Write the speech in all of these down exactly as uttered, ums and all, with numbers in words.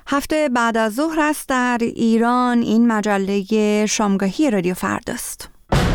هفته بعد از ظهر است در ایران. این مجله شامگاهی رادیو فرداست.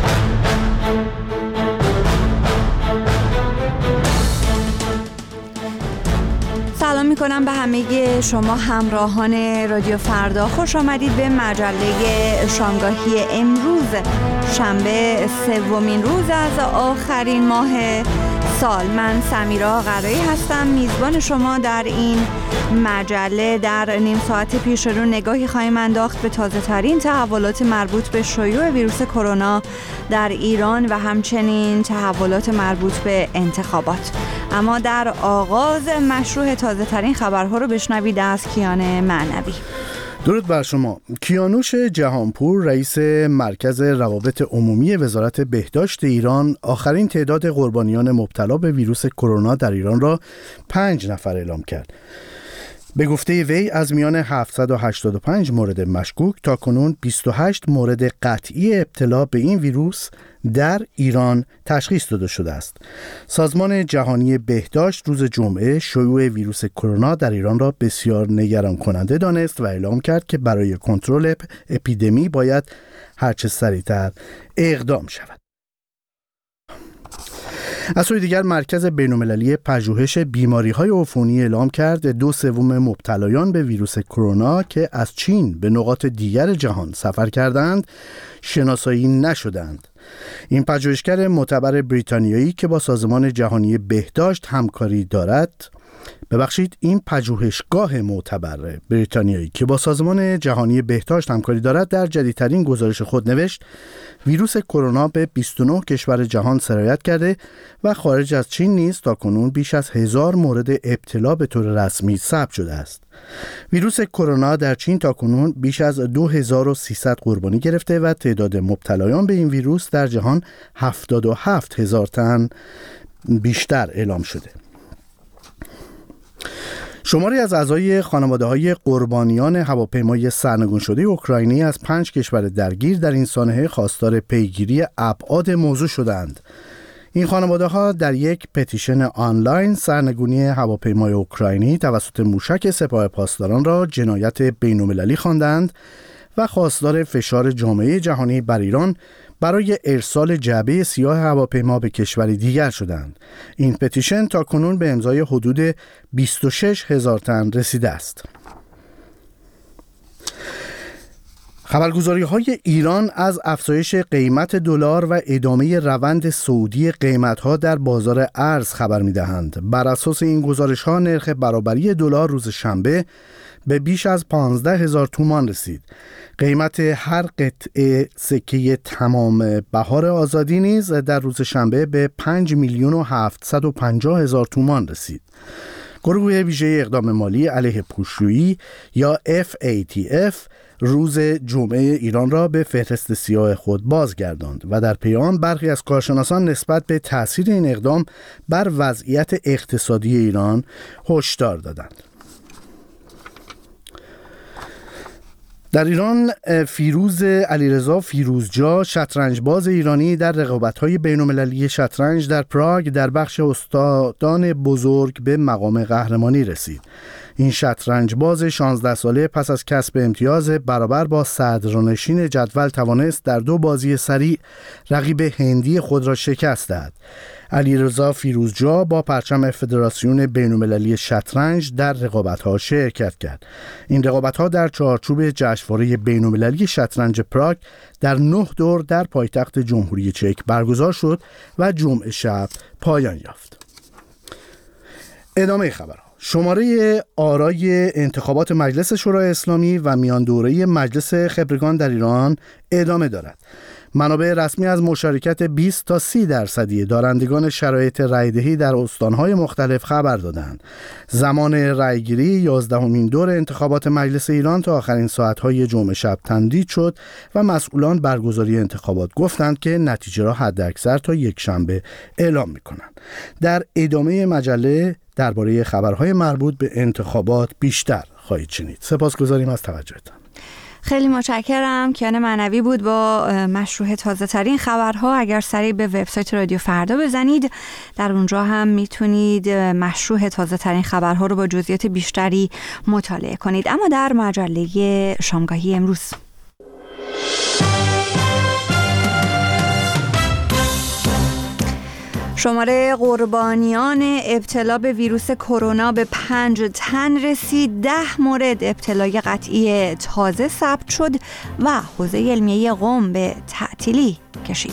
سلام می کنم به همه شما همراهان رادیو فردا. خوش آمدید به مجله شامگاهی امروز شنبه سومین روز از آخرین ماه سال. من سمیرا قرایی هستم، میزبان شما در این مجله. در نیم ساعت پیش رو نگاهی خواهیم انداخت به تازه ترین تحولات مربوط به شیوع ویروس کرونا در ایران و همچنین تحولات مربوط به انتخابات. اما در آغاز مشروع تازه ترین خبرها رو بشنوید از کیان معنوی. درود بر شما. کیانوش جهانپور، رئیس مرکز روابط عمومی وزارت بهداشت ایران، آخرین تعداد قربانیان مبتلا به ویروس کرونا در ایران را پنج نفر اعلام کرد. به گفته وی از میان هفتصد و هشتاد و پنج مورد مشکوک تا کنون بیست و هشت مورد قطعی ابتلا به این ویروس در ایران تشخیص داده شده است. سازمان جهانی بهداشت روز جمعه شیوع ویروس کرونا در ایران را بسیار نگران کننده دانست و اعلام کرد که برای کنترل اپ اپیدمی باید هرچه سریعتر اقدام شود. از سوی دیگر مرکز بین‌المللی پژوهش بیماری‌های عفونی اعلام کرد دو سوم مبتلایان به ویروس کرونا که از چین به نقاط دیگر جهان سفر کردند شناسایی نشدند. این پژوهشگر معتبر بریتانیایی که با سازمان جهانی بهداشت همکاری دارد ببخشید این پژوهشگاه معتبر بریتانیایی که با سازمان جهانی بهداشت همکاری دارد در جدیدترین گزارش خود نوشت ویروس کرونا به بیست و نه کشور جهان سرایت کرده و خارج از چین نیز تاکنون بیش از هزار مورد ابتلا به طور رسمی ثبت شده است. ویروس کرونا در چین تاکنون بیش از دو هزار و سیصد قربانی گرفته و تعداد مبتلایان به این ویروس در جهان هفتاد و هفت هزار تن بیشتر اعلام شده. شماری از اعضای خانواده‌های قربانیان هواپیمای سرنگون شده اوکراینی از پنج کشور درگیر در این سانحه خواستار پیگیری ابعاد موضوع شدند. این خانواده‌ها در یک پتیشن آنلاین سرنگونی هواپیمای اوکراینی توسط موشک سپاه پاسداران را جنایت بین‌المللی خواندند و خواستار فشار جامعه جهانی بر ایران برای ارسال جعبه سیاه هواپیما به کشوری دیگر شدند. این پتیشن تا کنون به امضای حدود بیست و شش هزار تن رسیده است. خبرگزاری‌های ایران از افزایش قیمت دلار و ادامه روند صعودی قیمت‌ها در بازار ارز خبر می‌دهند. بر اساس این گزارش‌ها نرخ برابری دلار روز شنبه به بیش از پانزده هزار تومان رسید. قیمت هر قطعه سکه تمام بهار آزادی نیز در روز شنبه به پنج میلیون و هفتصد و پنجاه هزار تومان رسید. گروه ویژه اقدام مالی علیه پوشرویی یا اف ای تی اف روز جمعه ایران را به فهرست سیاه خود بازگرداند و در پیام برخی از کارشناسان نسبت به تاثیر این اقدام بر وضعیت اقتصادی ایران هشدار دادند. در ایران فیروز علیرضا فیروزجا، شطرنجباز ایرانی در رقابت‌های بین‌المللی شطرنج در پراگ در بخش استادان بزرگ به مقام قهرمانی رسید. این شطرنجباز شانزده ساله پس از کسب امتیاز برابر با صدرنشین جدول توانست در دو بازی سریع رقیب هندی خود را شکست دهد. علیرضا فیروزجا با پرچم فدراسیون بین‌المللی شطرنج در رقابت‌ها شرکت کرد. این رقابت‌ها در چارچوب جشنواره بین‌المللی شطرنج پراگ در نه دور در پایتخت جمهوری چک برگزار شد و جمعه شب پایان یافت. ادامه خبرها. شماره آرای انتخابات مجلس شورای اسلامی و میان دوره مجلس خبرگان در ایران ادامه دارد. منابع رسمی از مشارکت بیست تا سی درصدی دارندگان شرایط رأی‌دهی در استان‌های مختلف خبر دادند. زمان رأیگیری یازدهمین دور انتخابات مجلس ایران تا آخرین ساعت‌های جمعه شب تمدید شد و مسئولان برگزاری انتخابات گفتند که نتیجه را حداکثر تا یک شنبه اعلام می‌کنند. در ادامه مجله درباره خبرهای مربوط به انتخابات بیشتر خواهید شنید. سپاسگزاریم از توجهتان. خیلی متشکرم. کیان معنوی بود با مشروع تازه ترین خبرها. اگر سریع به وبسایت رادیو فردا بزنید در اونجا هم میتونید مشروع تازه ترین خبرها رو با جزئیات بیشتری مطالعه کنید. اما در مجله شامگاهی امروز شماره قربانیان ابتلا به ویروس کرونا به پنج تن رسید. ده مورد ابتلای قطعی تازه ثبت شد و حوزه علمیه قم به تعطیلی کشید.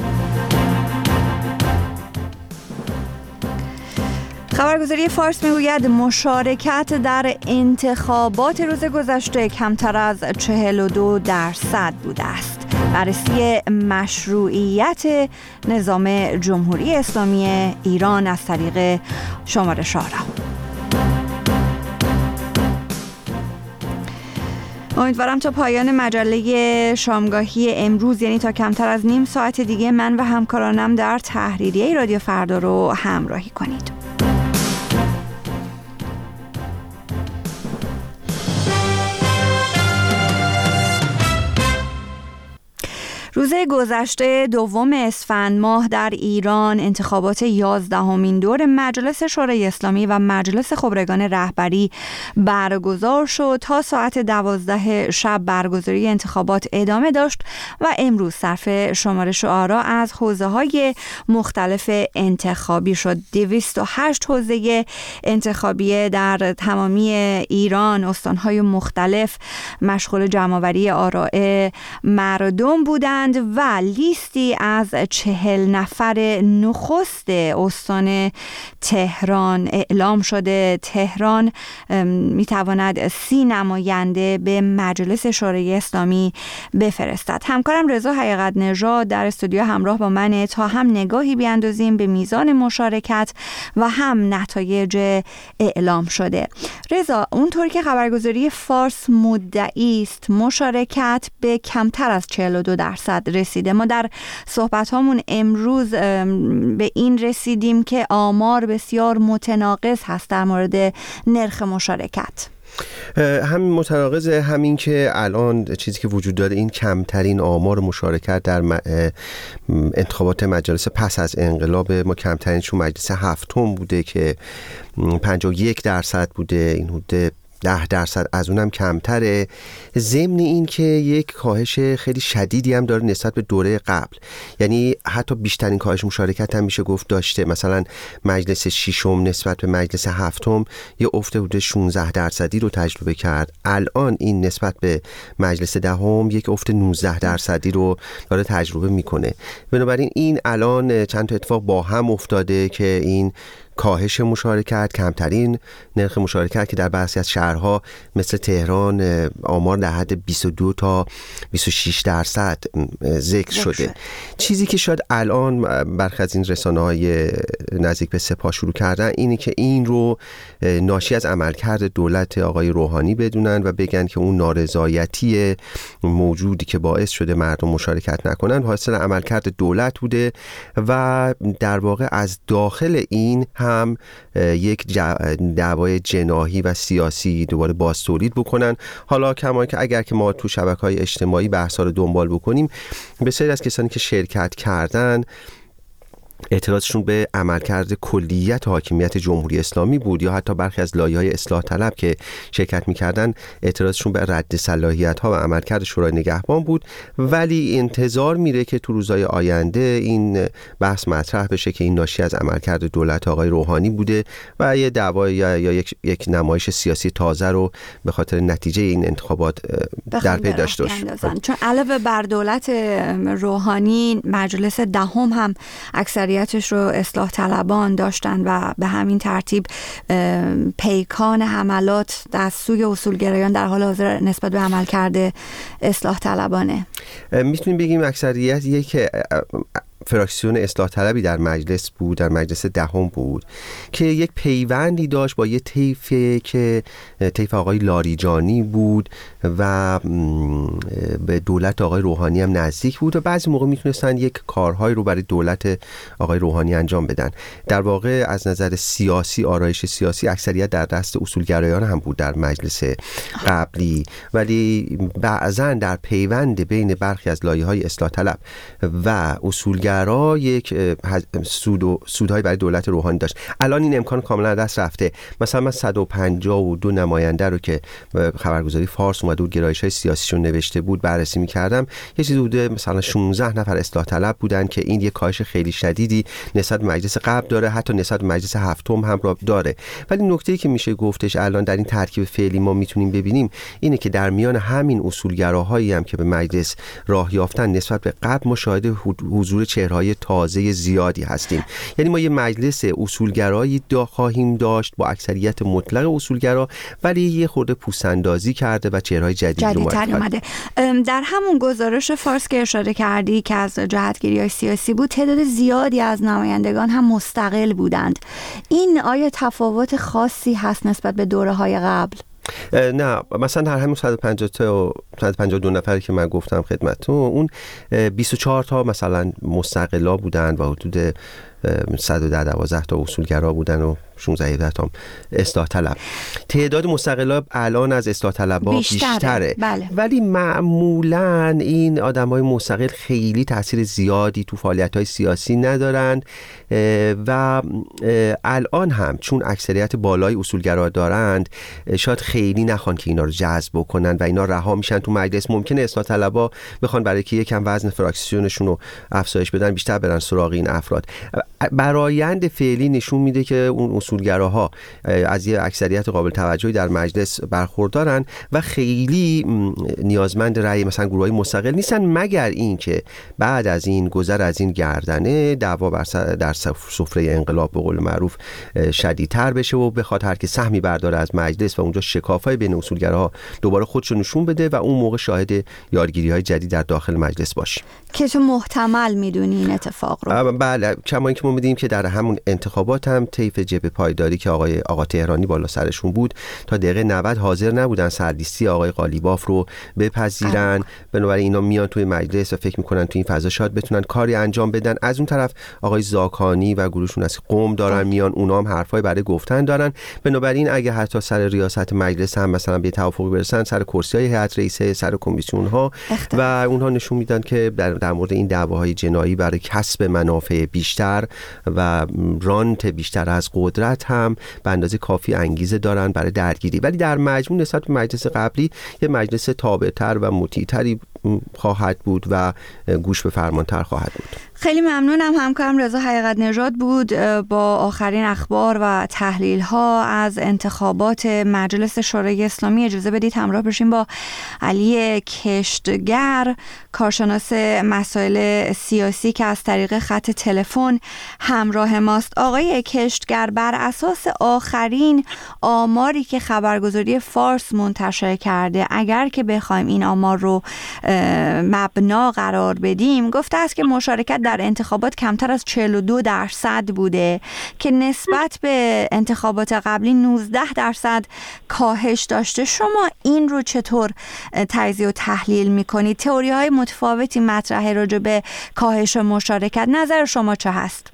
خبرگزاری فارس میگوید مشارکت در انتخابات روز گذشته کمتر از چهل و دو درصد بوده است. بررسی مشروعیت نظام جمهوری اسلامی ایران از طریق شمارش آرا. امیدوارم تا پایان مجله شامگاهی امروز، یعنی تا کمتر از نیم ساعت دیگه، من و همکارانم در تحریریه رادیو فردا رو همراهی کنید. روز گذشته دوم اسفند ماه در ایران انتخابات یازدهمین دور مجلس شورای اسلامی و مجلس خبرگان رهبری برگزار شد. تا ساعت دوازده شب برگزاری انتخابات ادامه داشت و امروز صرف شمارش آرا از حوزه های مختلف انتخابی شد. دویست و هشت حوزه انتخابی در تمامی ایران، استانهای مختلف مشغول جمع‌آوری آراء مردم بودند و لیستی از چهل نفر نخست استان تهران اعلام شده. تهران میتواند سی نماینده به مجلس شورای اسلامی بفرستد. همکارم رضا حقیقت نژاد در استودیو همراه با منه تا هم نگاهی بیاندازیم به میزان مشارکت و هم نتایج اعلام شده. رضا، اونطوری که خبرگزاری فارس مدعی است مشارکت به کمتر از چهل و دو درصد رسیده. ما در صحبت هامون امروز به این رسیدیم که آمار بسیار متناقض هست در مورد نرخ مشارکت. همین متناقض، همین که الان چیزی که وجود داره این کمترین آمار مشارکت در انتخابات مجلس پس از انقلاب. ما کمترینشون مجلس هفتم بوده که پنجاه و یک درصد بوده، این حدود ده درصد از اونم کمتره. ضمن این که یک کاهش خیلی شدیدی هم داره نسبت به دوره قبل، یعنی حتی بیشترین کاهش مشارکت هم میشه گفت داشته. مثلا مجلس ششم نسبت به مجلس هفتم یه افت حدود شانزده درصدی رو تجربه کرد. الان این نسبت به مجلس دهم یک افت نوزده درصدی رو داره تجربه میکنه. بنابراین این الان چند تا اتفاق با هم افتاده که این کاهش مشارکت، کمترین نرخ مشارکت که در بعضی از شهرها مثل تهران آمار در حد بیست و دو تا بیست و شش درصد ذکر شده. چیزی که شاید الان برخی از این رسانه‌های نزدیک به سپاه شروع کردن اینه که این رو ناشی از عملکرد دولت آقای روحانی بدونن و بگن که اون نارضایتی موجودی که باعث شده مردم مشارکت نکنن حاصل عملکرد دولت بوده و در واقع از داخل این هم یک دعوای جناحی و سیاسی دوباره باز تولید بکنن. حالا کما که اگر که ما تو شبکه‌های اجتماعی بحث‌ها رو دنبال بکنیم، بسیاری از کسانی که شرکت کردن اعتراضشون به عملکرد کلیت حاکمیت جمهوری اسلامی بود، یا حتی برخی از لایه‌های اصلاح طلب که شرکت می‌کردن اعتراضشون به رد صلاحیت‌ها و عملکرد شورای نگهبان بود. ولی انتظار میره که تو روزهای آینده این بحث مطرح بشه که این ناشی از عملکرد دولت آقای روحانی بوده و یه دعوا یا, یا یک, یک نمایش سیاسی تازه رو به خاطر نتیجه این انتخابات در پی داشته باشه. چون علاوه بر دولت روحانی، مجلس دهم هم اکثر اکثریتش رو اصلاح طلبان داشتن و به همین ترتیب پیکان حملات از سوی اصولگرایان در حال حاضر نسبت به عملکرد اصلاح طلبانه. میتونیم بگیم اکثریت یک فراکسیون اصلاح طلبی در مجلس بود، در مجلس دهم بود که یک پیوندی داشت با یه طیفی که طیف آقای لاریجانی بود و به دولت آقای روحانی هم نزدیک بود و بعضی موقع میتونستن یک کارهایی رو برای دولت آقای روحانی انجام بدن. در واقع از نظر سیاسی، آرایش سیاسی اکثریت در دست اصولگرایان هم بود در مجلس قبلی، ولی بعضا در پیوند بین برخی از لایه‌های اصلاح طلب و اصولگرا یک سود و سودهای برای دولت روحانی داشت. الان این امکان کاملا دست رفته. مثلا من صد و پنجاه و دو نماینده رو که خبرگزاری فارس اومده بود گرایش‌های سیاسیشون نوشته بود بررسی می‌کردم، یه چیزی بوده مثلا شانزده نفر اصلاح طلب بودن که این یک کاهش خیلی شدیدی نسبت به مجلس قبل داره، حتی نسبت به مجلس هفتم هم را داره. ولی نکته‌ای که میشه گفتش الان در این ترکیب فعلی ما میتونیم ببینیم اینه که در میان همین اصولگراهایی هم که به مجلس راه یافتن نسبت به قبل ما شاهد حضور چهره‌های تازه زیادی هستیم. یعنی ما یه مجلس اصولگرایی دا خواهیم داشت با اکثریت مطلق اصولگرا، ولی یه خورده پوست‌اندازی کرده و چهره‌های جدیدی اومده. در همون گزارش فارس که اشاره کردی که از جهتگیری‌های سیاسی بود، تعداد زیادی از نمایندگان هم مستقل بودند. این آیا تفاوت خاصی هست نسبت به دوره‌های قبل؟ نه، مثلا در همین صد و پنجاه تا صد و پنجاه و دو نفری که من گفتم خدمتتون، اون بیست و چهار تا مثلا مستقلا بودن و حدود صد و دوازده تا اصولگرا بودن و شانزده هفده تا اصلاح طلب. تعداد مستقلا الان از اصلاح طلب‌ها بیشتره, بیشتره. بله. ولی معمولاً این آدمای مستقل خیلی تاثیر زیادی تو فعالیت‌های سیاسی ندارند و الان هم چون اکثریت بالای اصولگرا دارند شاید خیلی نخوان که اینا رو جذب بکنن و اینا رها میشن تو مجلس. ممکنه اصلاح طلب‌ها بخوان برای که یکم وزن فراکسیونشون رو افزایش بدن بیشتر برن سراغ این افراد. برآیند فعلی نشون میده که اون اصولگراها از یه اکثریت قابل توجهی در مجلس برخوردارن و خیلی نیازمند رأی مثلا گروهای مستقل نیستن، مگر این که بعد از این گذر از این گردنه دعوا بر در سفره انقلاب به قول معروف شدیدتر بشه و بخواد هر کی سهمی برداره از مجلس و اونجا شکافای بین اصولگراها دوباره خودشو نشون بده و اون موقع شاهد یارگیری‌های جدید در داخل مجلس باشیم. که تو محتمل میدونی این اتفاق رو؟ بله، کما اینکه ما می‌دونیم که در همون انتخابات هم طیف جبهه پایداری که آقای آقا تهرانی بالا سرشون بود تا دقیقه نود حاضر نبودن سرلیستی آقای قالیباف رو بپذیرن. بنابراین اینا میان توی مجلس و فکر میکنن توی این فضا شاید بتونن کاری انجام بدن. از اون طرف آقای زاکانی و گروهشون از قم دارن میان، اونا هم حرفای برای گفتن دارن. بنابراین اگه حتی سر ریاست مجلس هم مثلا به توافقی برسن سر کرسی‌های هیئت رئیسه، سر کمیسیون ها و اونها نشون میدن که در, در مورد این دعواهای جنایی برای کسب منافع بیشتر و رانت بیشتر از قدرت هم به اندازه کافی انگیزه دارن برای درگیری. ولی در مجموع نسبت به مجلس قبلی یه مجلس تابع‌تر و مطیع‌تری خواهد بود و گوش به فرمانتر خواهد بود. خیلی ممنونم. همکارم رضا حقیقت نژاد بود با آخرین اخبار و تحلیل ها از انتخابات مجلس شورای اسلامی. اجازه بدید همراه بشیم با علی کشتگر، کارشناس مسائل سیاسی که از طریق خط تلفن همراه ماست. آقای کشتگر، بر اساس آخرین آماری که خبرگزاری فارس منتشر کرده، اگر که بخوایم این آمار رو مبنا قرار بدیم، گفته است که مشارکت در انتخابات کمتر از چهل و دو درصد بوده که نسبت به انتخابات قبلی نوزده درصد کاهش داشته. شما این رو چطور تجزیه و تحلیل میکنید؟ تئوری های متفاوتی مطرحه راجع به کاهش مشارکت. نظر شما چه هست؟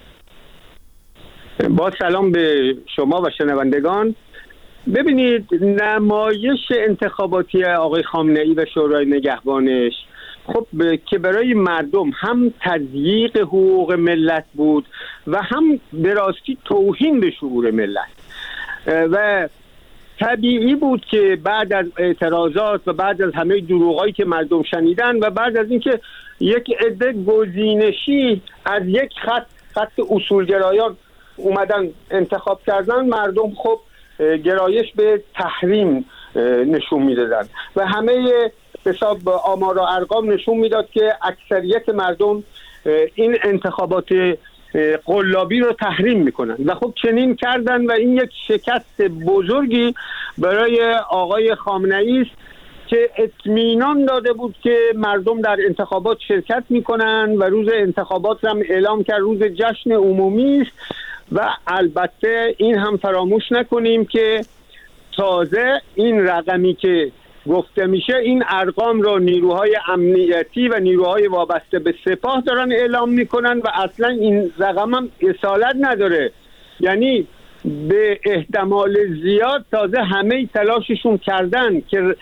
با سلام به شما و شنوندگان. ببینید، نمایش انتخاباتی آقای خامنه‌ای و شورای نگهبانش خب که برای مردم هم تضییق حقوق ملت بود و هم به راستی توهین به شعور ملت و طبیعی بود که بعد از اعتراضات و بعد از همه دروغایی که مردم شنیدن و بعد از اینکه یک عده گزینشی از یک خط خط اصولگرایان اومدن انتخاب کردن، مردم خب گرایش به تحریم نشون میدادن و همه حساب آمار و ارقام نشون میداد که اکثریت مردم این انتخابات قلابی رو تحریم میکنن و خب چنین کردن و این یک شکست بزرگی برای آقای خامنه‌ای است که اطمینان داده بود که مردم در انتخابات شرکت میکنن و روز انتخابات هم اعلام کرد روز جشن عمومی است. و البته این هم فراموش نکنیم که تازه این رقمی که گفته میشه، این ارقام رو نیروهای امنیتی و نیروهای وابسته به سپاه دارن اعلام میکنن و اصلا این رقم هم اصالت نداره. یعنی به احتمال زیاد تازه همه تلاششون کردن که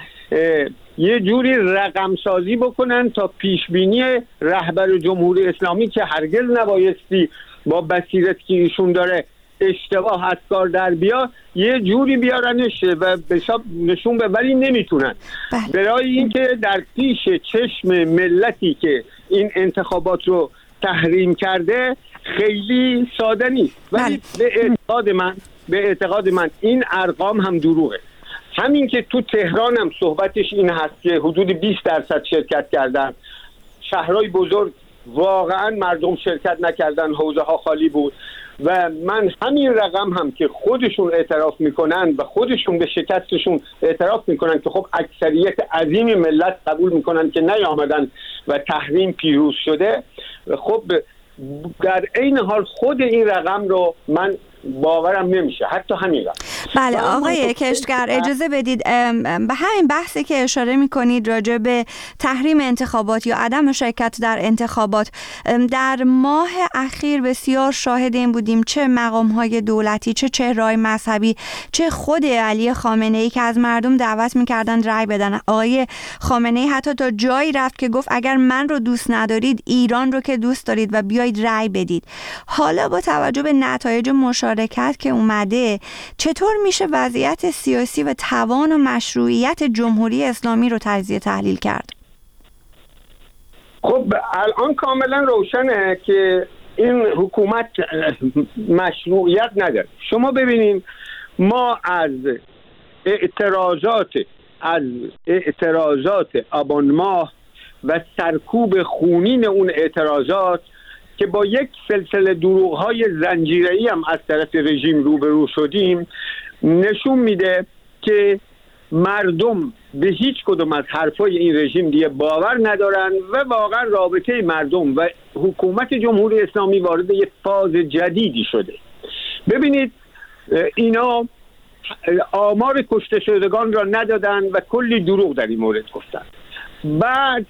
یه جوری رقم سازی بکنن تا پیشبینی رهبر جمهوری اسلامی که هرگز نبایستی با بصیرت که ایشون داره اشتباه از کار در بیا، یه جوری بیارنش و بشاب نشون به، ولی نمیتونن. برای اینکه در پیش چشم ملتی که این انتخابات رو تحریم کرده خیلی ساده نیست. ولی به اعتقاد من به اعتقاد من این ارقام هم دروغه. همین که تو تهران هم صحبتش این هست که حدود بیست درصد شرکت کردن، شهرهای بزرگ واقعا مردم شرکت نکردن، حوزه ها خالی بود و من همین رقم هم که خودشون اعتراف میکنن و خودشون به شکستشون اعتراف میکنن که خب اکثریت عظیم ملت قبول میکنن که نیامدن و تحریم پیروز شده، خب در عین حال خود این رقم رو من باورم نمیشه، حتی همین رقم. بله آقای کشتگر اجازه بدید به همین بحثی که اشاره میکنید راجع به تحریم انتخابات یا عدم شرکت در انتخابات، در ماه اخیر بسیار شاهد این بودیم چه مقام‌های دولتی، چه چهره‌های مذهبی، چه خود علی خامنه‌ای که از مردم دعوت میکردن رأی بدن. آقای خامنه‌ای حتی تا جایی رفت که گفت اگر من رو دوست ندارید ایران رو که دوست دارید و بیایید رأی بدید. حالا با توجه به نتایج مشارکت که اومده، چطور میشه وضعیت سیاسی و توان و مشروعیت جمهوری اسلامی رو تجزیه تحلیل کرد؟ خب الان کاملا روشنه که این حکومت مشروعیت نداره. شما ببینید ما از اعتراضات از اعتراضات آبان ماه و سرکوب خونین اون اعتراضات که با یک سلسله دروغ‌های زنجیره‌ای هم از طرف رژیم روبرو شدیم، نشون میده که مردم به هیچ کدوم از حرفای این رژیم دیگه باور ندارن و واقعا رابطه مردم و حکومت جمهوری اسلامی وارد یک فاز جدیدی شده. ببینید اینا آمار کشته شدگان را ندادن و کلی دروغ در این مورد گفتن. بعد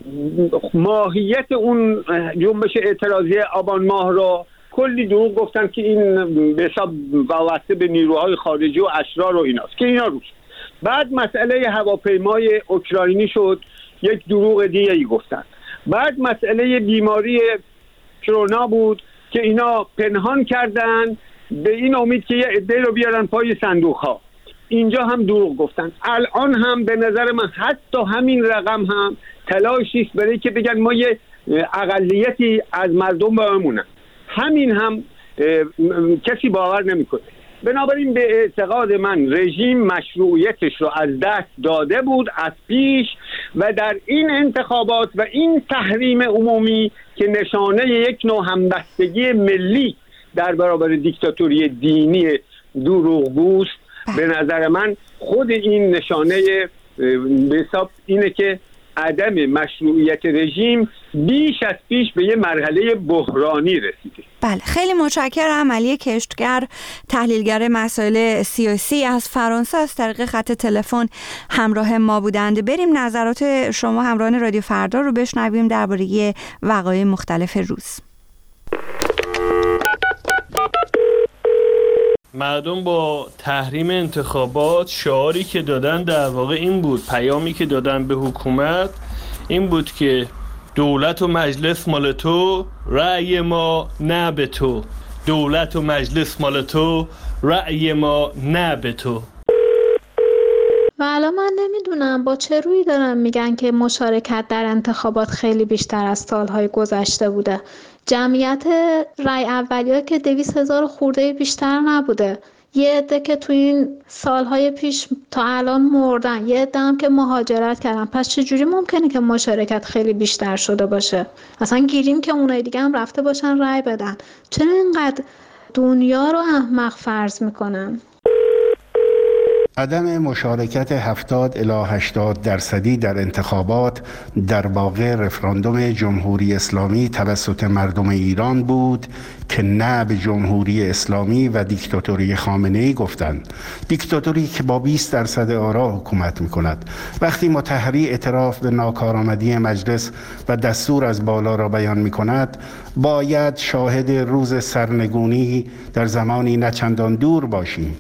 ماهیت اون جنبش اعتراضی آبان ماه را کلی دروغ گفتن که این به حساب وابسته به نیروهای خارجی و اشرار و ایناست که اینا روش. بعد مسئله هواپیمای اوکراینی شد، یک دروغ دیگه ای گفتن. بعد مسئله بیماری کرونا بود که اینا پنهان کردن به این امید که یه عده رو بیارن پای صندوق ها. اینجا هم دروغ گفتن. الان هم به نظر من حتی همین رقم هم تلاشی است برای که بگن ما یه اقلیتی از مردم بمونن. همین هم کسی باور نمیکنه. بنابراین به اعتقاد من رژیم مشروعیتش رو از دست داده بود از پیش و در این انتخابات و این تحریم عمومی که نشانه یک نوع همبستگی ملی در برابر دیکتاتوری دینی دروغگوست، به نظر من خود این نشانه به حساب اینه که عدم مشروعیت رژیم بیش از پیش به یه مرحله بحرانی رسیده. بله خیلی متشکرم. علی کشتگر تحلیلگر مسائل سیاسی از فرانسه از طریق خط تلفن همراه ما بودند. بریم نظرات شما همراهان رادیو فردا رو بشنویم درباره وقایع مختلف روز. مردم با تحریم انتخابات شعاری که دادن در واقع این بود، پیامی که دادن به حکومت این بود که دولت و مجلس مال تو، رأی ما نه به تو. دولت و مجلس مال تو، رأی ما نه به تو. و الان من نمیدونم با چه رویی دارن میگن که مشارکت در انتخابات خیلی بیشتر از سالهای گذشته بوده. جمعیت رای اولیه که دویست هزار خورده بیشتر نبوده. یه عده که تو این سالهای پیش تا الان مردن، یه عده هم که مهاجرت کردن. پس چجوری ممکنه که مشارکت خیلی بیشتر شده باشه؟ اصلا گیریم که اونای دیگه هم رفته باشن رای بدن. چرا اینقدر دنیا رو احمق فرض میکنن؟ عدم مشارکت هفتاد الی هشتاد درصدی در انتخابات در واقع رفراندوم جمهوری اسلامی توسط مردم ایران بود که نه به جمهوری اسلامی و دیکتاتوری خامنه‌ای گفتند. دیکتاتوری که با بیست درصد آرا حکومت می‌کند. وقتی مطهری اعتراف به ناکارآمدی مجلس و دستور از بالا را بیان می‌کند، باید شاهد روز سرنگونی در زمانی نچندان دور باشیم.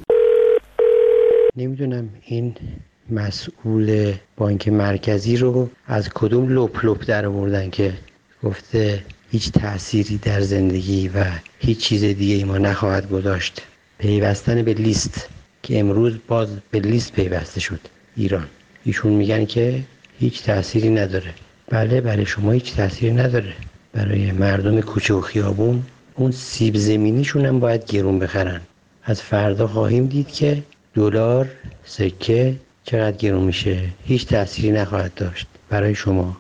نمیدونم این مسئول بانک مرکزی رو از کدوم لپ لپ در آوردن که گفته هیچ تأثیری در زندگی و هیچ چیز دیگه ای ما نخواهد گذاشت. پیوستن به لیست که امروز باز به لیست پیوسته شد ایران. ایشون میگن که هیچ تأثیری نداره. بله برای شما هیچ تأثیری نداره. برای مردم کوچه و خیابون اون سیب زمینیشون هم باید گرون بخرن. از فردا خواهیم دید که دلار سکه چقدر گرون میشه. هیچ تأثیری نخواهد داشت برای شما.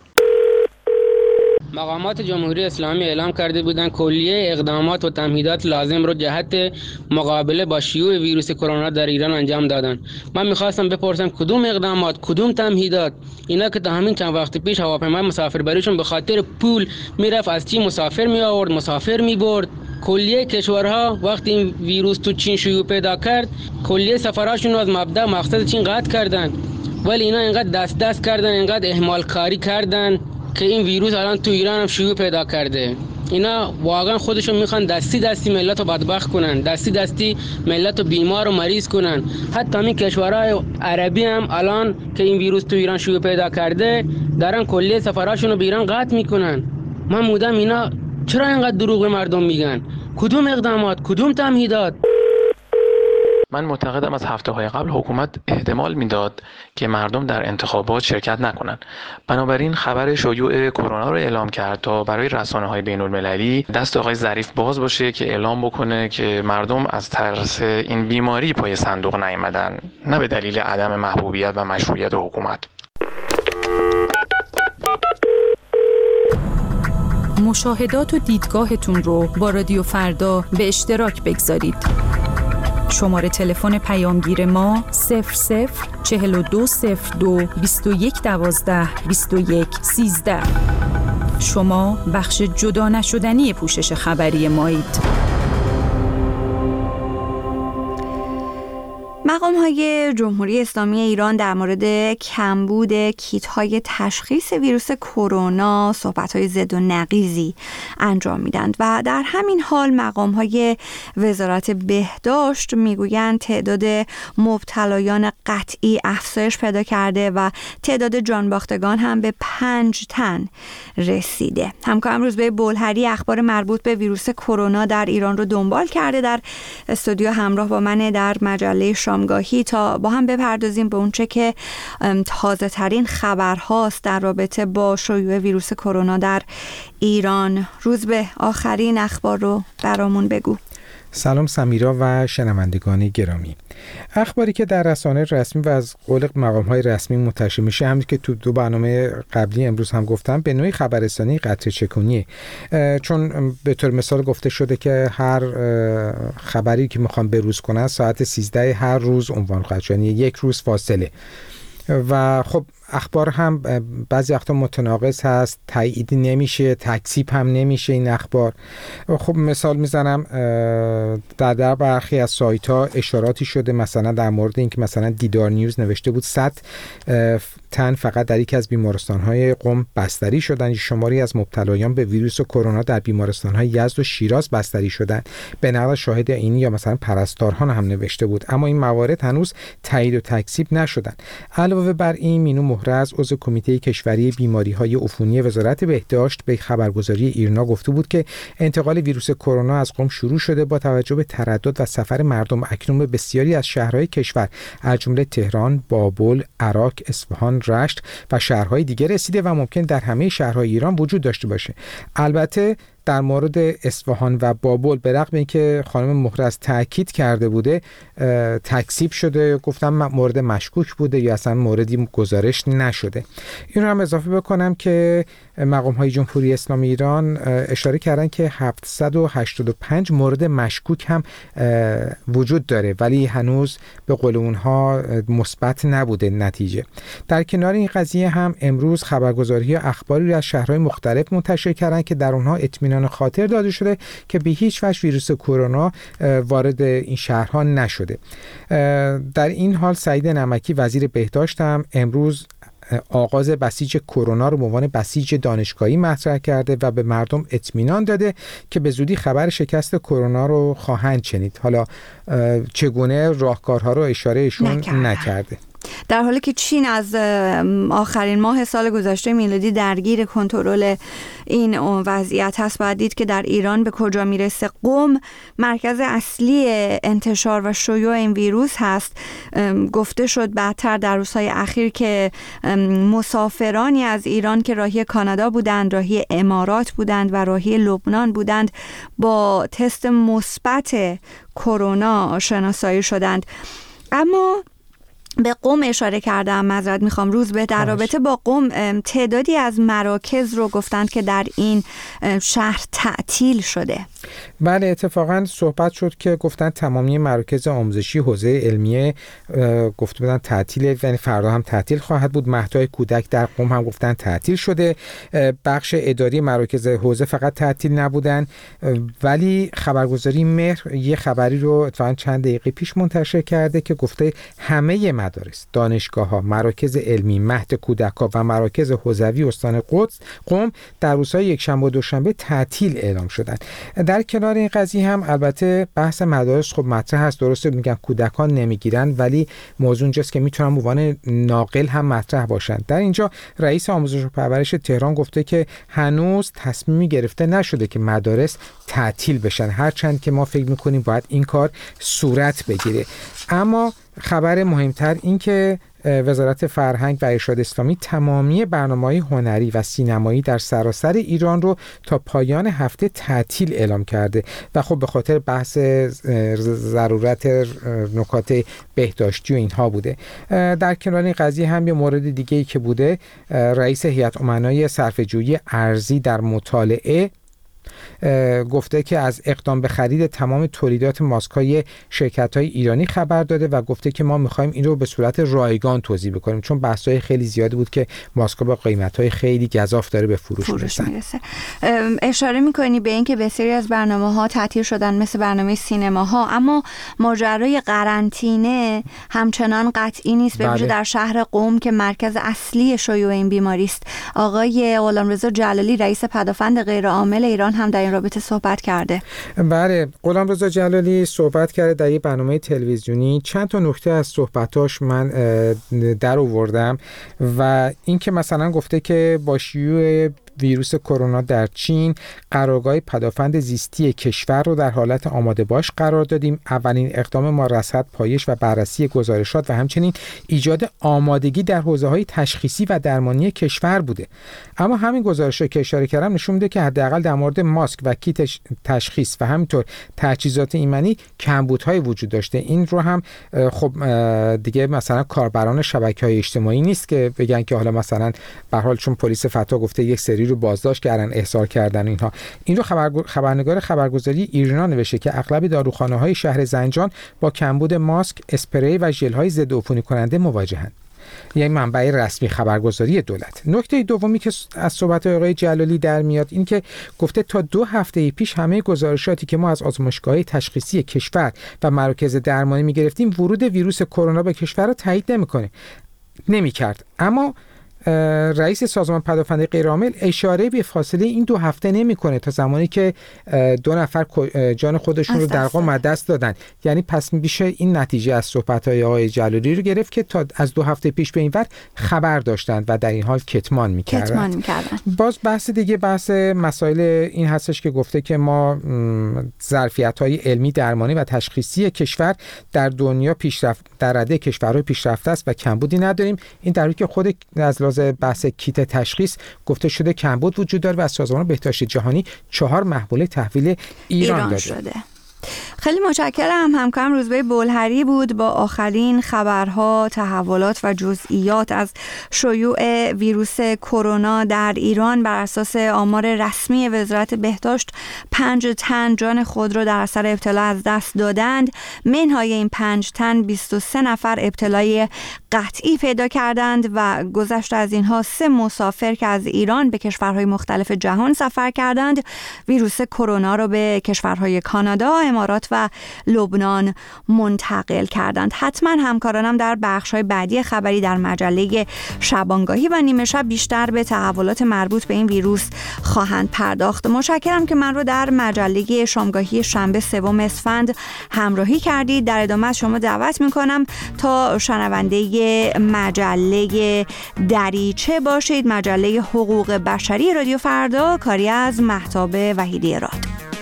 مقامات جمهوری اسلامی اعلام کرده بودند کلیه اقدامات و تمهیدات لازم رو جهت مقابله با شیوع ویروس کرونا در ایران انجام دادن. من میخواستم بپرسم کدوم اقدامات، کدوم تمهیدات؟ اینا که تا همین چند وقت پیش هواپیمای مسافربریشون به خاطر پول میرفت از چین مسافر می آورد، مسافر می برد. کلیه کشورها وقتی این ویروس تو چین شیوع پیدا کرد، کلیه سفراشون رو از مبدا مقصد چین قطع کردن. ولی اینا اینقدر دست دست کردن، اینقدر اهمال کاری کردن که این ویروس الان تو ایران هم شیوع پیدا کرده. اینا واقعا خودشون میخوان دستی دستی ملت رو بدبخت کنن، دستی دستی ملت رو بیمار و مریض کنن. حتی همین کشورهای عربی هم الان که این ویروس تو ایران شیوع پیدا کرده دارن کلیه سفراشون رو به ایران قطع میکنن. من مودم اینا چرا اینقدر دروغ به مردم میگن؟ کدوم اقدامات، کدوم تمهیدات؟ من معتقدم از هفته‌های قبل حکومت احتمال میداد که مردم در انتخابات شرکت نکنند. بنابراین خبر شیوع کرونا رو اعلام کرد تا برای رسانه‌های بین‌المللی دست آقای ظریف باز باشه که اعلام بکنه که مردم از ترس این بیماری پای صندوق نیامدن، نه به دلیل عدم محبوبیت و مشروعیت حکومت. مشاهدات و دیدگاهتون رو با رادیو فردا به اشتراک بگذارید. شماره تلفن پیامگیر ما صفر صفر چهل و دو صفر دو بیست و یک دوازده بیست و یک سیزده. شما بخش جدا نشدنی پوشش خبری مایید. مقام‌های جمهوری اسلامی ایران در مورد کمبود کیت‌های تشخیص ویروس کرونا صحبت‌های ضد و نقیضی انجام میدند و در همین حال مقام‌های وزارت بهداشت میگویند تعداد مبتلایان قطعی افزایش پیدا کرده و تعداد جانباختگان هم به پنج تن رسیده. همکارم روزبه بولهری اخبار مربوط به ویروس کرونا در ایران رو دنبال کرده. در استودیو همراه با من در مجله شامگاهی تا با هم بپردازیم به اونچه که تازه ترین خبر هاست در رابطه با شیوع ویروس کرونا در ایران. روز به آخرین اخبار رو برامون بگو. سلام سمیرا و شنوندگان گرامی. اخباری که در رسانه رسمی و از قول مقام‌های رسمی منتشر میشه، همین که تو دو برنامه قبلی امروز هم گفتم، به نوعی خبررسانی قطره چکونیه، چون به طور مثال گفته شده که هر خبری که میخوان بروز کنن ساعت سیزده هر روز عنوان خواهد شد، یعنی یک روز فاصله. و خب اخبار هم بعضی وقتا متناقض هست، تایید نمیشه، تکذیب هم نمیشه این اخبار. خب مثال میزنم، در در برخی از سایت ها اشاراتی شده، مثلا در مورد اینکه مثلا دیدار نیوز نوشته بود صد تن فقط در یکی از بیمارستان های قم بستری شدن. شماری از مبتلایان به ویروس کرونا در بیمارستان های یزد و شیراز بستری شدن، به نقل شاهد عینی یا مثلا پرستاران هم نوشته بود، اما این موارد هنوز تایید و تکذیب نشدن. علاوه بر این، مینو مهرز عضو کمیته کشوری بیماری‌های عفونی وزارت بهداشت به خبرگزاری ایرنا گفته بود که انتقال ویروس کرونا از قم شروع شده با توجه به تردد و سفر مردم اکنون به بسیاری از شهرهای کشور از جمله تهران، بابل، عراق، اصفهان، رشت و شهرهای دیگر رسیده و ممکن در همه شهرهای ایران وجود داشته باشه. البته در مورد اصفهان و بابل به رغم اینکه خانم مهرز تاکید کرده بوده تکذیب شده، گفتم مورد مشکوک بوده یا اصلا موردی گزارش نشده. این رو هم اضافه بکنم که مقام‌های جمهوری اسلامی ایران اشاره کردن که هفتصد و هشتاد و پنج مورد مشکوک هم وجود داره، ولی هنوز به قول اونها مثبت نبوده نتیجه. در کنار این قضیه هم امروز خبرگزاری اخباری رو از شهرهای مختلف منتشر کردن که در اونها اطمینان خاطر داده شده که به هیچ وجه ویروس کرونا وارد این شهرها نشده. در این حال سعید نمکی وزیر بهداشت هم امروز آغاز بسیج کرونا رو به عنوان بسیج دانشگاهی مطرح کرده و به مردم اطمینان داده که به زودی خبر شکست کرونا رو خواهند شنید. حالا چگونه راهکارها رو اشارهشون نکرده. نکرده. در حالی که چین از آخرین ماه سال گذشته میلادی درگیر کنترل این وضعیت هست، باید دید که در ایران به کجا میرسه. قم مرکز اصلی انتشار و شیوع این ویروس هست. گفته شد بعدتر در روزهای اخیر که مسافرانی از ایران که راهی کانادا بودند، راهی امارات بودند و راهی لبنان بودند با تست مثبت کرونا شناسایی شدند. اما به قم اشاره کردم، معذرت میخوام، روز به در رابطه با قم تعدادی از مراکز رو گفتند که در این شهر تعطیل شده. بله، اتفاقا صحبت شد که گفتن تمامی مراکز آموزشی حوزه علمیه گفته بودن تعطیل، یعنی فردا هم تعطیل خواهد بود. مهدهای کودک در قم هم گفتن تعطیل شده. بخش اداری مراکز حوزه فقط تعطیل نبودن، ولی خبرگزاری مهر یه خبری رو اتفاقا چند دقیقه پیش منتشر کرده که گفته همه مدارس، دانشگاه‌ها، مراکز علمی، مهد کودک‌ها و مراکز حوزوی استان قدس قم در روزهای یکشنبه و دوشنبه تعطیل اعلام شدند. در کنار این قضیه هم البته بحث مدارس خب مطرح هست. درسته میگن کودکان نمیگیرن، ولی موضوع اینجاست که میتونن به عنوان ناقل هم مطرح باشن. در اینجا رئیس آموزش و پرورش تهران گفته که هنوز تصمیمی گرفته نشده که مدارس تعطیل بشن، هرچند که ما فکر میکنیم باید این کار صورت بگیره. اما خبر مهمتر این که وزارت فرهنگ و ارشاد اسلامی تمامی برنامه‌های هنری و سینمایی در سراسر ایران رو تا پایان هفته تعطیل اعلام کرده و خب به خاطر بحث ضرورت نکات بهداشتی و اینها بوده. در کنار این قضیه هم یه مورد دیگه‌ای که بوده، رئیس هیئت امنای صرفه‌جویی ارزی در مطالعه گفته که از اقدام به خرید تمام تولیدات ماسک‌های شرکت‌های ایرانی خبر داده و گفته که ما می‌خوایم این رو به صورت رایگان توزیع بکنیم، چون بحث‌های خیلی زیادی بود که ماسک‌ها با قیمت‌های خیلی گزاف داره به فروش, فروش میرسه. اشاره می‌کنی به اینکه بسیاری از برنامه‌ها تعطیل شدن مثل برنامه سینماها، اما ماجرای قرنطینه همچنان قطعی نیست، به ویژه در شهر قم که مرکز اصلی شیوع این بیماری است. آقای غلامرضا جلالی رئیس پدافند غیرعامل ایران هم در این رابطه صحبت کرده. بله، غلامرضا جلالی صحبت کرده در یک برنامه تلویزیونی. چند تا نکته از صحبتاش من در آوردم و این که مثلا گفته که با شیوع ویروس کرونا در چین قرارگاه پدافند زیستی کشور رو در حالت آماده باش قرار دادیم. اولین اقدام ما رصد، پایش و بررسی گزارشات و همچنین ایجاد آمادگی در حوزه‌های تشخیصی و درمانی کشور بوده. اما همین گزارشات که اشاره کردم نشون میده که حداقل در مورد ماسک و کیت تشخیص و همینطور تجهیزات ایمنی کمبودهای وجود داشته. این رو هم خب دیگه مثلا کاربران شبکه‌های اجتماعی نیست که بگن که حالا مثلا به هر حال چون پلیس فتا گفته یک سری رو بازداشت کردن، احضار کردن اینها. این رو خبر... خبرنگار خبرگزاری ایرنا نوشته که اغلب داروخانه‌های شهر زنجان با کمبود ماسک، اسپری و ژل‌های ضد عفونی کننده مواجهند. یعنی منبع رسمی خبرگزاری دولت. نکته دومی که از صحبت آقای جلالی در میاد این که گفته تا دو هفته پیش همه گزارشاتی که ما از آزمایشگاه‌های تشخیصی کشور و مراکز درمانی می‌گرفتیم ورود ویروس کرونا به کشور را تایید نمی‌کنه نمی‌کرد. اما رئیس سازمان پدافند غیرعامل اشاره به فاصله این دو هفته نمی‌کنه تا زمانی که دو نفر جان خودشون رو در قم دست دادن. یعنی پس میشه این نتیجه از صحبت‌های آقای جلالی رو گرفت که تا از دو هفته پیش به این ور خبر داشتند و در این حال کتمان می‌کردن. کتمان می‌کردن. باز بحث دیگه بحث مسائل این هستش که گفته که ما ظرفیت‌های علمی، درمانی و تشخیصی کشور در دنیا پیشرفت در رده کشورهای پیشرفته است و کمبودی نداریم. این در حالی که خود از لحاظ لحاظ بحث کیت تشخیص گفته شده کمبود وجود داره و از سازمان بهداشت جهانی چهار محموله تحویل ایران, ایران داده شده. خیلی متشکرم. همکارم روزبه بولهری بود با آخرین خبرها، تحولات و جزئیات از شیوع ویروس کرونا در ایران. بر اساس آمار رسمی وزارت بهداشت پنج تن جان خود را در اثر ابتلا از دست دادند. منهای این پنج تن بیست و سه نفر ابتلای قطعی پیدا کردند و گذشته از اینها سه مسافر که از ایران به کشورهای مختلف جهان سفر کردند ویروس کرونا را به کشورهای کانادا، امارات و لبنان منتقل کردند. حتما همکارانم در بخش‌های بعدی خبری در مجله شبانگاهی و نیمه شب بیشتر به تحولات مربوط به این ویروس خواهند پرداخت. متشکرم که من رو در مجله شامگاهی شنبه سوم اسفند همراهی کردید. در ادامه از شما دعوت می‌کنم تا شنونده مجله دریچه باشید، مجله حقوق بشری رادیو فردا، کاری از مهتاب وحیدی راد.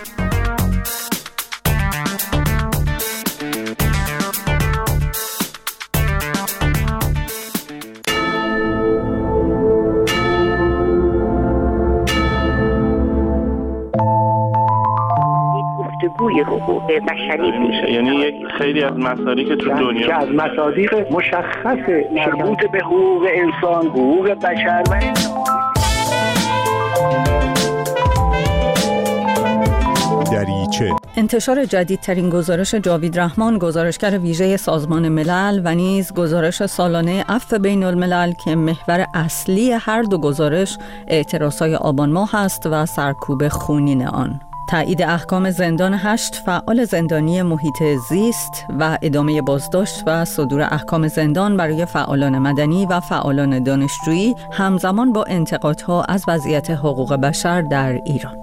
گفتگوی حقوق بشری میشه، یعنی یک خیلی از مصادیق که تو دنیا که از مصادیق مشخص مربوط به حقوق انسان، حقوق بشر و دریچه. انتشار جدیدترین گزارش جاوید رحمان، گزارشگر ویژه سازمان ملل و نیز گزارش سالانه عفو بین الملل که محور اصلی هر دو گزارش اعتراضهای آبان ماه است و سرکوب خونین آن. تایید احکام زندان هشت فعال زندانی محیط زیست و ادامه بازداشت و صدور احکام زندان برای فعالان مدنی و فعالان دانشجویی همزمان با انتقادها از وضعیت حقوق بشر در ایران.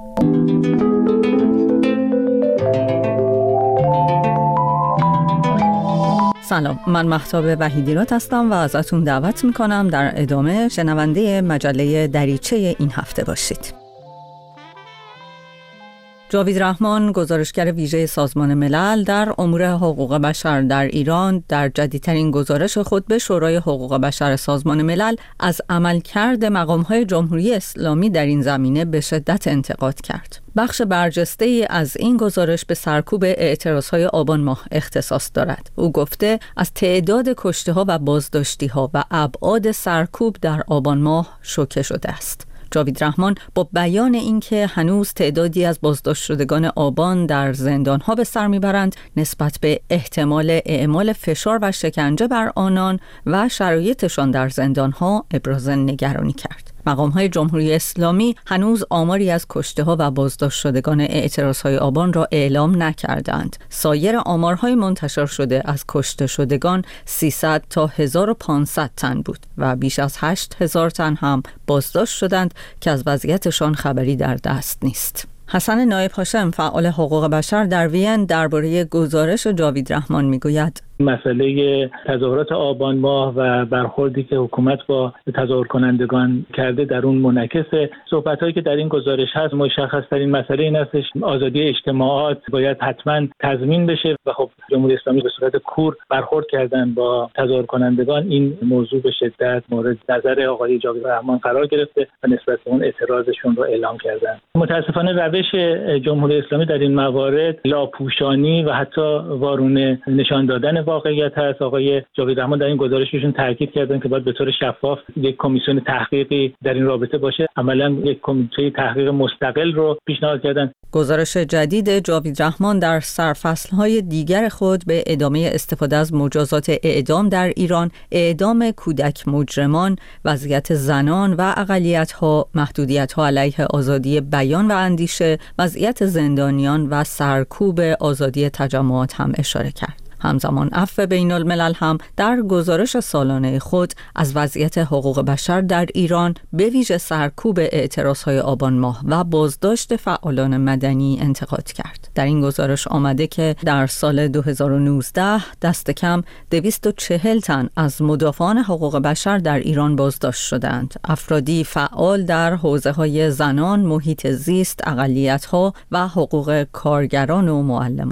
سلام، من مهتاب وحیدی راد هستم و ازتون دعوت میکنم در ادامه شنونده مجله دریچه این هفته باشید. جاوید رحمان، گزارشگر ویژه سازمان ملل در امور حقوق بشر در ایران، در جدیدترین گزارش خود به شورای حقوق بشر سازمان ملل از عملکرد مقام‌های جمهوری اسلامی در این زمینه به شدت انتقاد کرد. بخش برجسته‌ای از این گزارش به سرکوب اعتراضهای آبان ماه اختصاص دارد. او گفته از تعداد کشته‌ها و بازداشتی‌ها و ابعاد سرکوب در آبان ماه شوکه شده است. جاوید رحمان با بیان اینکه هنوز تعدادی از بازداشت شدگان آبان در زندان‌ها به سر می‌برند، نسبت به احتمال اعمال فشار و شکنجه بر آنان و شرایطشان در زندان‌ها ابراز نگرانی کرد. مقام‌های جمهوری اسلامی هنوز آماری از کشته‌ها و بازداشت شدگان اعتراضهای آبان را اعلام نکردند. سایر آمارهای منتشر شده از کشته شدگان سیصد تا هزار و پانصد تن بود و بیش از هشت هزار تن هم بازداشت شدند که از وضعیتشان خبری در دست نیست. حسن نایب هاشم، فعال حقوق بشر در وین، درباره گزارش جاوید رحمان میگوید: مسئله تظاهرات آبان ماه و برخوردی که حکومت با تظاهر کنندگان کرده در اون منعکس صحبت‌هایی که در این گزارش هست. مشخص‌ترین مسئله این هستش آزادی اجتماعات باید حتما تضمین بشه و خب جمهوری اسلامی به صورت کور برخورد کردن با تظاهر کنندگان. این موضوع به شدت مورد نظر آقای جاوید رحمان قرار گرفته و نسبت به اون اعتراضشون رو اعلام کردن. متاسفانه روش جمهوری اسلامی در این موارد لاپوشانی و حتی وارونه نشان دادن واقعیت هست. آقای جاوید رحمان در این گزارششون تاکید کردن که باید به طور شفاف یک کمیسیون تحقیقی در این رابطه باشه. عملاً یک کمیته تحقیق مستقل رو پیشنهاد کردن. گزارش جدید جاوید رحمان در سرفصل‌های دیگر خود به ادامه استفاده از مجازات اعدام در ایران، اعدام کودک مجرمان، وضعیت زنان و اقلیت‌ها، محدودیت‌ها علیه آزادی بیان و اندیشه، وضعیت زندانیان و سرکوب آزادی تجمعات هم اشاره کرد. همزمان عفو بین الملل هم در گزارش سالانه خود از وضعیت حقوق بشر در ایران، به ویژه سرکوب اعتراضهای آبان ماه و بازداشت فعالان مدنی انتقاد کرد. در این گزارش آمده که در سال دو هزار و نوزده دست کم دویست و چهل تن از مدافعان حقوق بشر در ایران بازداشت شدند. افرادی فعال در حوزه‌های زنان، محیط زیست، اقلیت‌ها و حقوق کارگران و معلمان.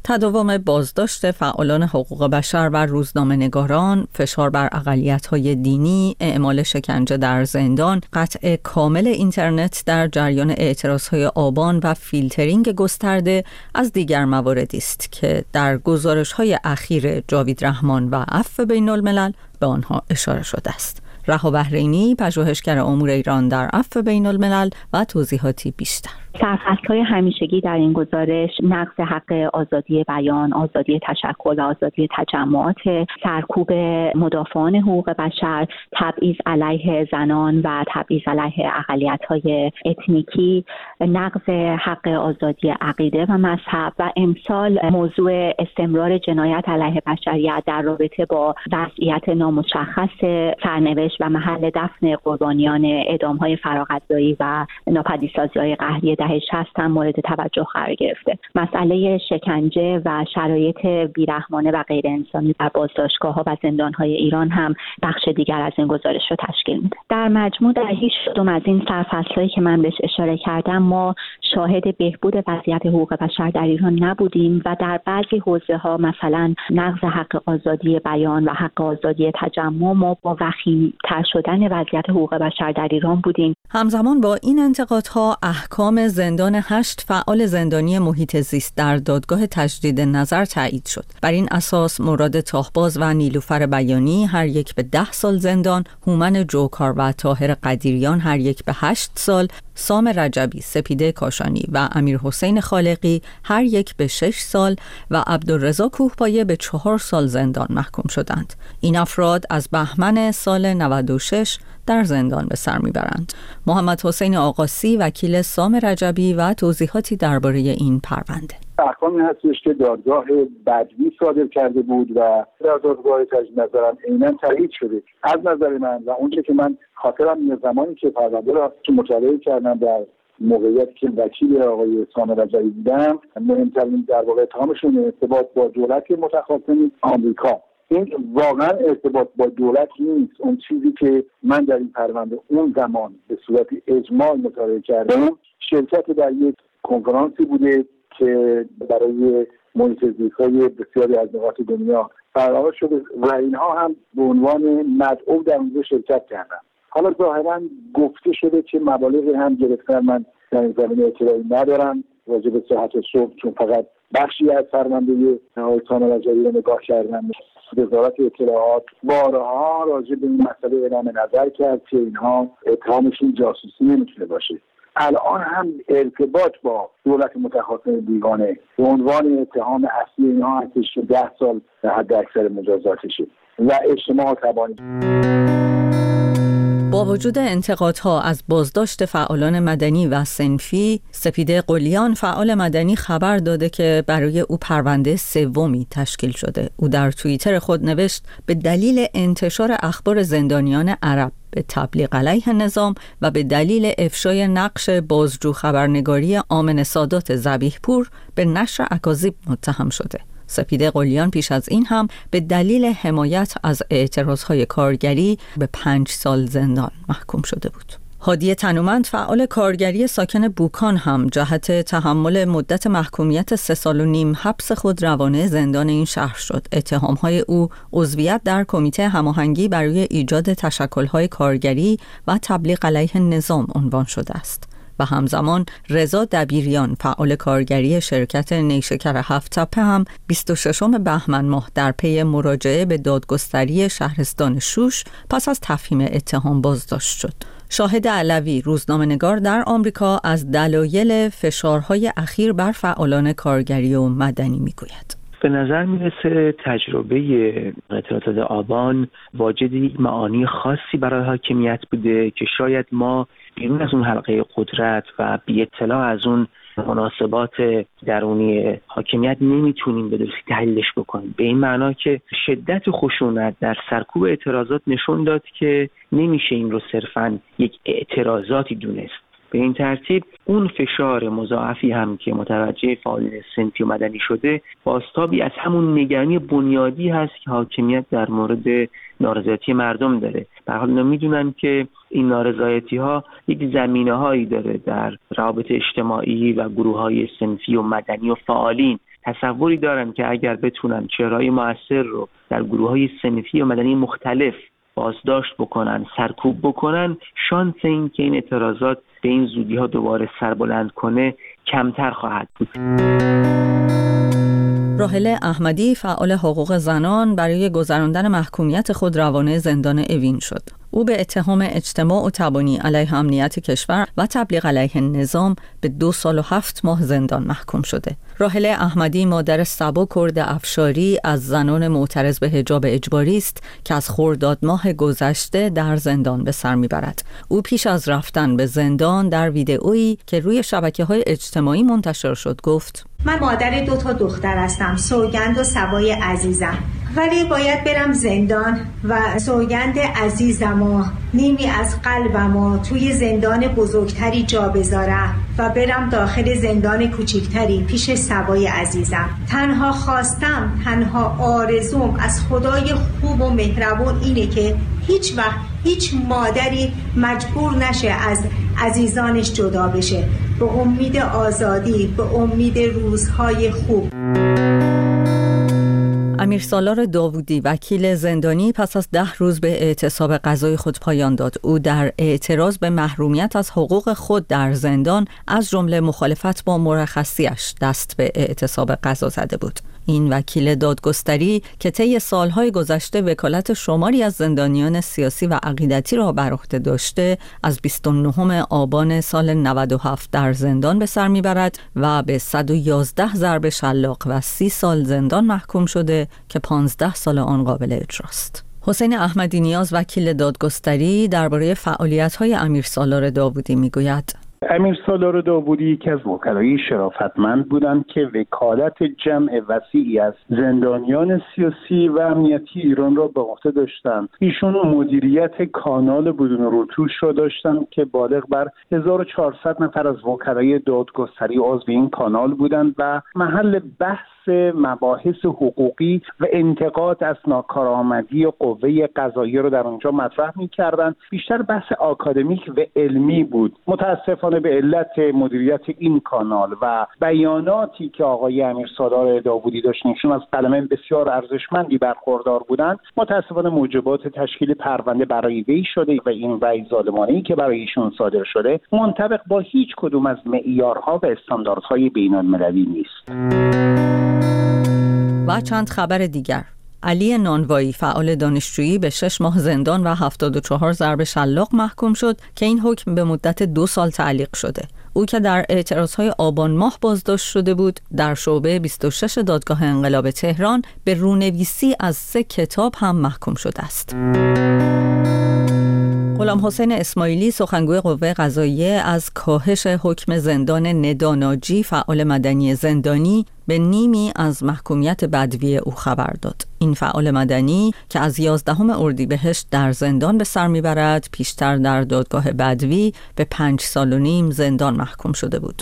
تداوم بازداشت فعالان حقوق بشر و روزنامه‌نگاران، فشار بر اقلیت‌های دینی، اعمال شکنجه در زندان، قطع کامل اینترنت در جریان اعتراض‌های آبان و فیلترینگ گسترده از دیگر مواردی است که در گزارش‌های اخیر جاوید رحمان و عفو بین الملل به آنها اشاره شده است. رها بحرینی، پژوهشگر امور ایران در عفو بین الملل و توضیحاتی بیشتر. سرفصل‌های همیشگی در این گزارش نقض حق آزادی بیان، آزادی تشکل و آزادی تجمعات، سرکوب مدافعان حقوق بشر، تبعیض علیه زنان و تبعیض علیه اقلیت‌های اتنیکی، نقض حق آزادی عقیده و مذهب و امسال موضوع استمرار جنایت علیه بشریت در رابطه با وضعیت نامشخص سرنوشت و محل دفن قربانیان اعدام‌های فراقضایی و ناپدیدسازی‌های قهری دهه شصت هم مورد توجه قرار گرفته. مسئله شکنجه و شرایط بیرحمانه و غیر انسانی در بازداشتگاه‌ها و زندان‌های ایران هم بخش دیگر از این گزارش رو تشکیل میده. در مجموع در هیچ کدوم از این سرفصل‌هایی که من بهش اشاره کردم ما شاهد بهبود وضعیت حقوق بشر در ایران نبودیم و در بعضی حوزه‌ها مثلا نقض حق آزادی بیان و حق آزادی تجمع ما با وخیم‌تر شدن وضعیت حقوق بشر در ایران بودیم. همزمان با این انتقادها احکام زندان هشت فعال زندانی محیط زیست در دادگاه تجدید نظر تایید شد. بر این اساس مراد تاهباز و نیلوفر بیانی هر یک به ده سال زندان، هومن جوکار و طاهر قدیریان هر یک به هشت سال، سام رجبی، سپیده کاشانی و امیر حسین خالقی هر یک به شش سال و عبدالرضا کوهپایه به چهار سال زندان محکوم شدند. این افراد از بهمن سال نود و شش در زندان به سر میبرند. محمد حسین آقاسی وکیل سام رجبی و توضیحاتی درباره این پرونده. احکامی هستش که دادگاه بدوی صادر کرده بود و در دادگاه تجدید نظرم عیناً تایید شده. از نظر من و اونچه که من خاطرم میاد زمانی که پرونده را که مطالعه کردم در موقعیتی که وکیل آقای سام رجبی بودم، مهمترین در واقع اتهامشون ارتباط با دولت متخاصم آمریکا. این واقعا ارتباط با دولت نیست. اون چیزی که من در این پرونده اون زمان به صورت اجماع مطالعه کردم شرکت در یک کنفرانسی بوده که برای محیط زیست‌های بسیاری از نقاط دنیا برقرار شده و اینها هم به عنوان مدعو در اونجا شرکت کردن. حالا ظاهرا گفته شده که مبالغی هم گرفتن. من در این زمینه اطلاعی ندارم راجع به صحت صبح، چون فقط بخشی از پرونده آقای سام رجبی رو نگاه کردم. وزارت اطلاعات بارها راجع به این مسئله اعلام نظر کرد که اینها اتهامشون جاسوسی نمیتونه باشه. الان هم ارتباط با دولت متخاصم بیگانه به عنوان اتهام اصلی اینها هستش که ده سال حد اکثر مجازاتشه و اجتماع تبانی. با وجود انتقادها از بازداشت فعالان مدنی و صنفی، سپیده قلیان فعال مدنی خبر داده که برای او پرونده سومی تشکیل شده. او در توییتر خود نوشت به دلیل انتشار اخبار زندانیان عرب به تبلیغ علیه نظام و به دلیل افشای نقش بازجو خبرنگاری آمن سادات ذبیحپور به نشر اکاذیب متهم شده. سپیده قلیان پیش از این هم به دلیل حمایت از اعتراضهای کارگری به پنج سال زندان محکوم شده بود. هادی تنومند فعال کارگری ساکن بوکان هم جهت تحمل مدت محکومیت سه سال و نیم حبس خود روانه زندان این شهر شد. اتهامهای او عضویت در کمیته هماهنگی برای ایجاد تشکل‌های کارگری و تبلیغ علیه نظام عنوان شده است. و همزمان رضا دبیریان فعال کارگری شرکت نیشکر هفت تپه هم بیست و ششم بهمن ماه در پی مراجعه به دادگستری شهرستان شوش پس از تفهیم اتهام بازداشت شد. شاهد علوی روزنامه‌نگار در آمریکا از دلایل فشارهای اخیر بر فعالان کارگری و مدنی میگوید. به نظر میرسه تجربه اعتراضات آبان واجد معانی خاصی برای حاکمیت بوده که شاید ما بیرون از اون حلقه قدرت و بی اطلاع از اون مناسبات درونی حاکمیت نمیتونیم به درستی تحلیلش بکنیم. به این معنا که شدت خشونت در سرکوب اعتراضات نشون داد که نمیشه این رو صرفاً یک اعتراضاتی دونست. به این ترتیب اون فشار مضاعفی هم که متوجه فعالین صنفی و مدنی شده بازتابی از همون نگرانی بنیادی هست که حاکمیت در مورد نارضایتی مردم داره. به هر حال اینا میدونن که این نارضایتی ها یک زمینه هایی داره در روابط اجتماعی و گروه های صنفی و مدنی و فعالین تصوری دارن که اگر بتونن چهره‌های مؤثر رو در گروه‌های صنفی و مدنی مختلف بازداشت بکنن، سرکوب بکنن، شانس این که این اعتراضات به این زودی‌ها دوباره سربلند کنه کمتر خواهد بود. راحله احمدی فعال حقوق زنان برای گذراندن محکومیت خود روانه زندان اوین شد. او به اتهام اجتماع و تبانی علیه امنیت کشور و تبلیغ علیه نظام به دو سال و هفت ماه زندان محکوم شده. راحله احمدی مادر سبا کرد افشاری از زنان معترض به حجاب اجباری است که از خرداد ماه گذشته در زندان به سر میبرد. او پیش از رفتن به زندان در ویدئویی که روی شبکه‌های اجتماعی منتشر شد گفت: من مادر دو تا دختر هستم، سوگند و سبای عزیزم، ولی باید برم زندان و سوگند عزیزم و نیمی از قلبم و توی زندان بزرگتری جا بذارم و برم داخل زندان کوچکتری پیش سبای عزیزم. تنها خواستم، تنها آرزوم از خدای خوب و مهربون اینه که هیچ وقت هیچ مادری مجبور نشه از عزیزانش جدا بشه، به امید آزادی، به امید روزهای خوب. امیر سالار داوودی وکیل زندانی پس از ده روز به اعتصاب قضای خود پایان داد. او در اعتراض به محرومیت از حقوق خود در زندان از جمله مخالفت با مرخصیش دست به اعتصاب قضا زده بود. این وکیل دادگستری که طی سالهای گذشته وکالت شماری از زندانیان سیاسی و عقیدتی را بر عهده داشته، از بیست و نهم آبان سال نود و هفت در زندان به سر میبرد و به صد و یازده ضرب شلاق و سی سال زندان محکوم شده که پانزده سال آن قابل اجراست. حسین احمدی نیاز وکیل دادگستری درباره فعالیت‌های امیر سالار داوودی میگوید: امیر سالار داوودی یکی از وکلای شرافتمند بودند که وکالت جمع وسیعی از زندانیان سیاسی و امنیتی ایران را به عهده داشتند. ایشون مدیریت کانال بدون روتوش را داشتند که بالغ بر هزار و چهارصد نفر از وکلای دادگستری عضو این کانال بودند و محل بحث مباحث حقوقی و انتقاد از ناکارآمدی و قوه قضاییه رو در اونجا مطرح می‌کردند. بیشتر بحث آکادمیک و علمی بود. متاسفانه به علت مدیریت این کانال و بیاناتی که آقای امیر سالار داوودی داشت، ایشون از قلمه بسیار ارزشمندی برخوردار بودند، متاسفانه موجبات تشکیل پرونده برای وی شده و این رأی ظالمانه‌ای که برای ایشون صادر شده منطبق با هیچ کدوم از معیارها و استانداردهای بین‌المللی نیست. و چند خبر دیگر. علی نانوایی فعال دانشجویی به شش ماه زندان و هفتاد و چهار ضرب شلاق محکوم شد که این حکم به مدت دو سال تعلیق شده. او که در اعتراضهای آبان ماه بازداشت شده بود، در شعبه بیست و شش دادگاه انقلاب تهران به رونویسی از سه کتاب هم محکوم شده است. غلام حسین اسماعیلی سخنگوی قوه قضاییه از کاهش حکم زندان نداناجی فعال مدنی زندانی به نیمی از محکومیت بدوی او خبر داد. این فعال مدنی که از یازدهم اردیبهشت در زندان به سر میبرد، پیشتر در دادگاه بدوی به پنج سال و نیم زندان محکوم شده بود.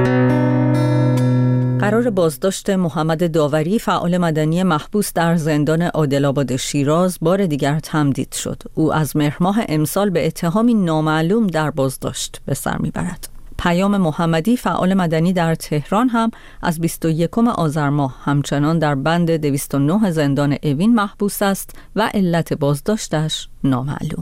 قرار بازداشت محمد داوری فعال مدنی محبوس در زندان عادل‌آباد شیراز بار دیگر تمدید شد. او از مهر ماه امسال به اتهامی نامعلوم در بازداشت به سر میبرد. پیام محمدی فعال مدنی در تهران هم از بیست و یکم آذر ماه همچنان در بند دویست و نه زندان اوین محبوس است و علت بازداشتش نامعلوم.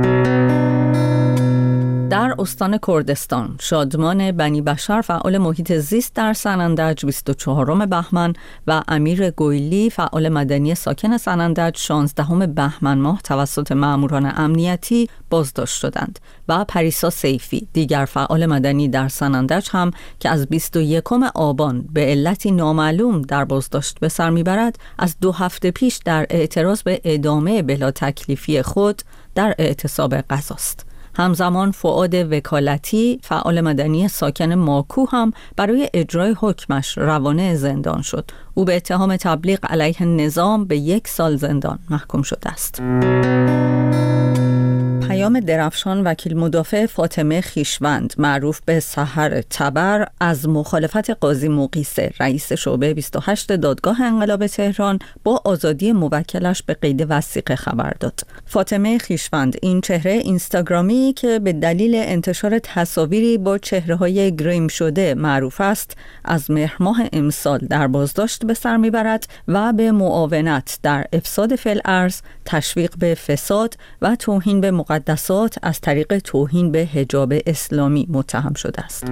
در استان کردستان شادمان بنی بشر فعال محیط زیست در سنندج بیست و چهارم بهمن و امیر گویلی فعال مدنی ساکن سنندج شانزدهم بهمن ماه توسط ماموران امنیتی بازداشت شدند و پریسا سیفی دیگر فعال مدنی در سنندج هم که از بیست و یکم آبان به علتی نامعلوم در بازداشت به سر میبرد، از دو هفته پیش در اعتراض به ادامه بلا تکلیفی خود در اعتصاب قضاست. همزمان فؤاد وکالتی فعال مدنی ساکن ماکو هم برای اجرای حکمش روانه زندان شد. او به اتهام تبلیغ علیه نظام به یک سال زندان محکوم شده است. پیام پیام درفشان وکیل مدافع فاطمه خویشوند معروف به سحر تبر از مخالفت قاضی مقیسه رئیس شعبه بیست و هشت دادگاه انقلاب تهران با آزادی موکلش به قید وثیقه خبر داد. فاطمه خویشوند این چهره اینستاگرامی که به دلیل انتشار تصاویری با چهره‌های گریم شده معروف است، از مهر ماه امسال در بازداشت به سر میبرد و به معاونت در افساد فی‌الارض، تشویق به فساد و توهین به مقدسات از طریق توهین به حجاب اسلامی متهم شده است.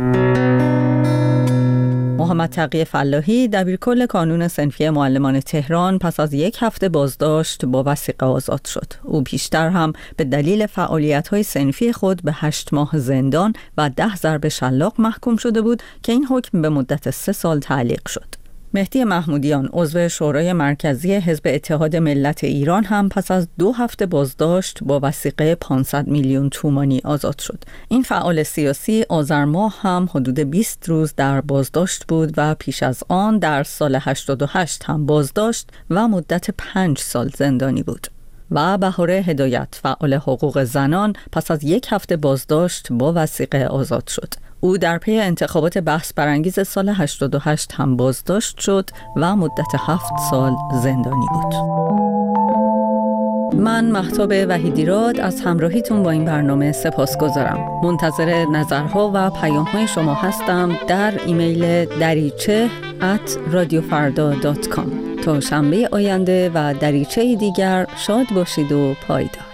محمد تقی فلاحی دبیرکل کانون صنفی معلمان تهران پس از یک هفته بازداشت با وثیقه آزاد شد. او پیشتر هم به دلیل فعالیت‌های صنفی خود به هشت ماه زندان و ده ضرب شلاق محکوم شده بود که این حکم به مدت سه سال تعلیق شد. مهدی محمودیان عضو شورای مرکزی حزب اتحاد ملت ایران هم پس از دو هفته بازداشت با وثیقه پانصد میلیون تومانی آزاد شد. این فعال سیاسی آذر ماه هم حدود بیست روز در بازداشت بود و پیش از آن در سال هشتاد و هشت هم بازداشت و مدت پنج سال زندانی بود. و بهاره هدایت فعال حقوق زنان پس از یک هفته بازداشت با وثیقه آزاد شد. او در پی انتخابات بحث برانگیز سال هشتاد و هشت هم بازداشت شد و مدت هفت سال زندانی بود. من مهتاب وحیدیراد از همراهیتون با این برنامه سپاسگزارم. منتظر نظرها و پیام‌های شما هستم در ایمیل دریچه ات رادیو فردا دات کام. تا شنبه آینده و دریچه دیگر شاد باشید و پایدار.